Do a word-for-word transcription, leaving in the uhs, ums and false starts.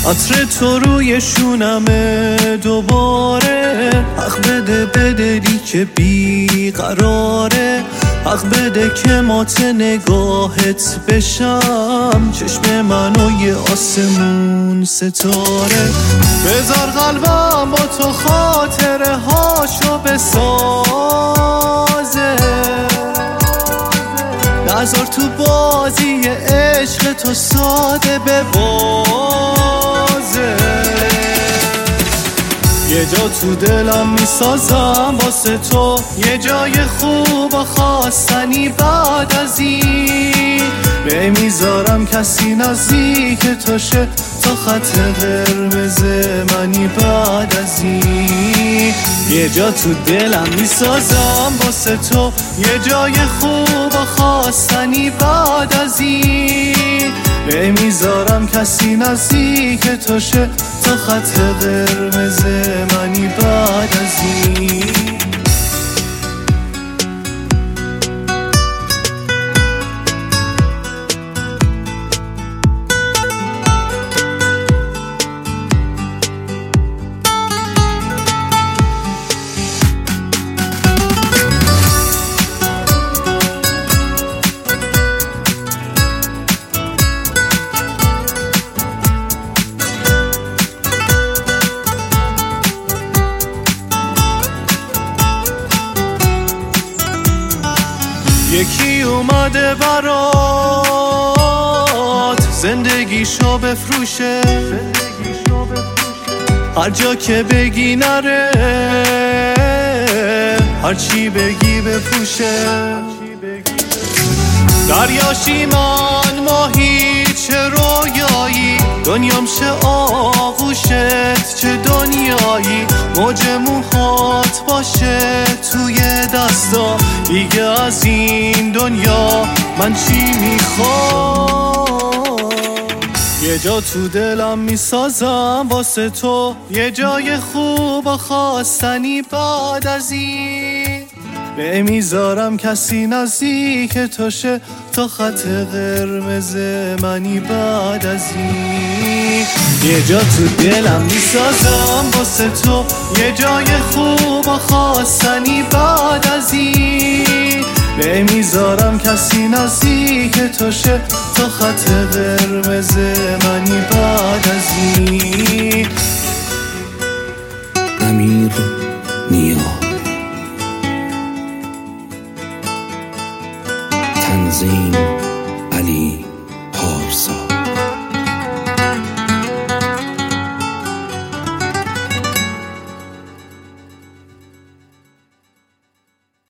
عطر تو روی شونمه دوباره. حق بده به دلی که بیقراره، حق بده که مات نگاهت بشم، چشم منو یه آسمون ستاره. بذار قلبم با تو خاطره هاشو بسازه، نذار تو بازی عشق تو ساده ببازه. یه جا تو دلم میسازم واسه تو، یه جای خوب و خواستنی بعد از این. به میذارم کسی نزدیک تو شه، تا خط قرمز منی بعد از این. یه جا تو دلم میسازم واسه تو، یه جای خوب و خواستنی بعد از این. به میذارم کسی نزدیک تو شه، تا خط قرمز منی بعد از این. یکی اومده برات زندگیشو بفروشه، هر جا که بگی نره، هر چی بگی بپوشه. دریاشی من ماهی چه رویایی، دنیام شه آغوشت چه دنیایی. موج موهات باشه توی دستا، دیگه از این دنیا من چی میخوام. یه جا تو دلم میسازم واسه تو، یه جای خوب و خواستنی بعد از این. به میذارم کسی نزدیک تو شه، تا خط قرمز منی بعد از این. یه جا تو دلم میسازم واسه تو، یه جای خوب و خواستنی بعد از این. به میذارم کسی نزدیک تو شه، تا خط قرمز منی بعد از این. امیر نیا، تنظیم علی پارسا.